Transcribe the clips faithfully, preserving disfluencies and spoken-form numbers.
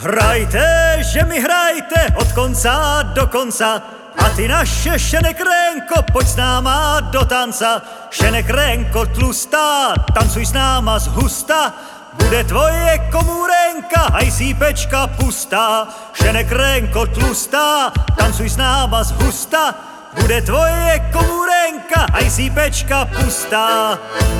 Hrajte, že mi hrajte od konca do konca. A ty naše šenekrenko, pojď s náma do tanca. Šenekrenko tlustá, tancuj s náma zhusta. Bude tvoje komůrenka, aj sípečka pustá. Šenekrenko tlustá, tancuj s náma zhusta. Bude tvoje komůrenka, aj sípečka pustá.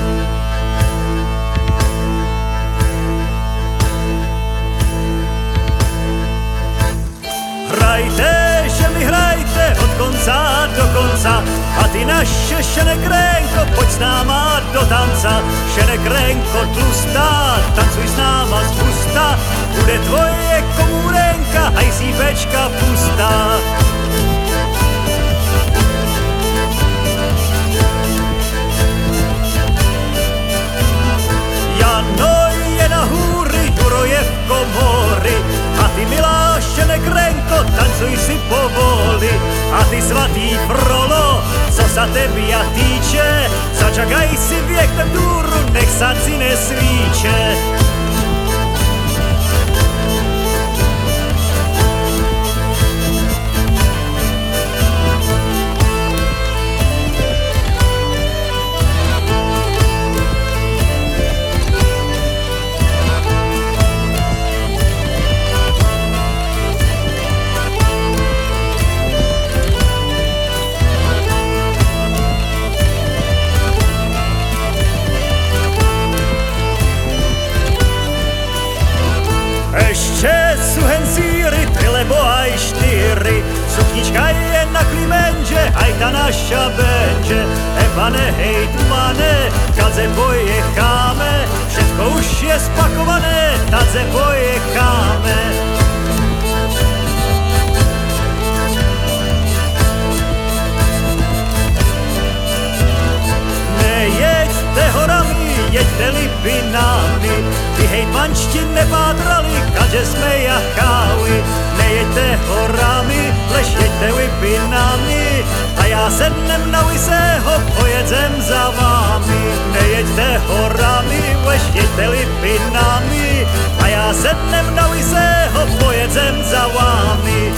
Hrajte, že mi hrajte od konca do konca. A ty naše šenekrenko, pojď s náma do tanca. Šenekrenko tlustá, tancuj s náma zhusta. Bude tvoje komůrenka, aj sípečka pustá. Jano je na hůry, Juro je v komory. A ty milá šenekrenko, tancuj si povoli. A ty svatý Frolo, co sa tebia týče, začakaj si věk v dúru, nech sa ci nesvíče. Ešte sú hen síry, tri lebo aj štyri. Suknička je na klimenže, aj ta naša benže. Epane, hej, tumane, kadze pojecháme. Všetko už je spakované, tadze pojecháme. Nejeďte horami, jeďte Lipinami. Ty hejtmančti nepátrali, kadže sme jachali. Nejeďte horami, lež jeďte Lipinami. A já sednem na Lisého, pojedem za vámi. Nejeďte horami, lež jeďte Lipinami. A já sednem na Lisého, pojedem za vámi.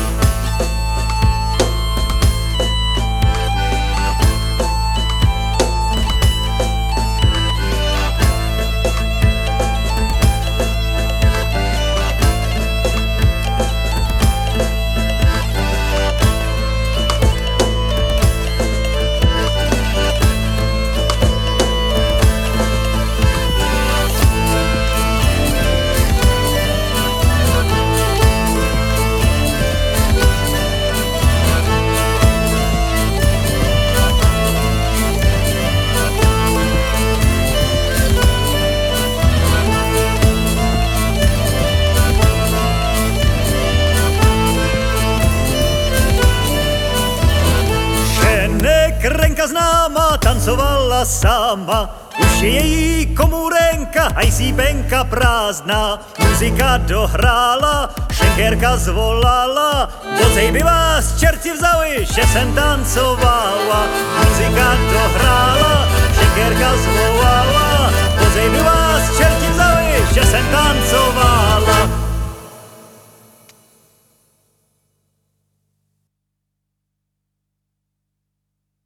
Šenekrenka známa tancovala sama. Už je její komůrenka, aj sípenka prázdná. Muzika dohrála, šenkerka zvolala. Docej by vás čerti vzali, že jsem tancovala. Muzika dohrála, šenkerka zvolala. Docej by vás čerti vzali, že jsem tancovala.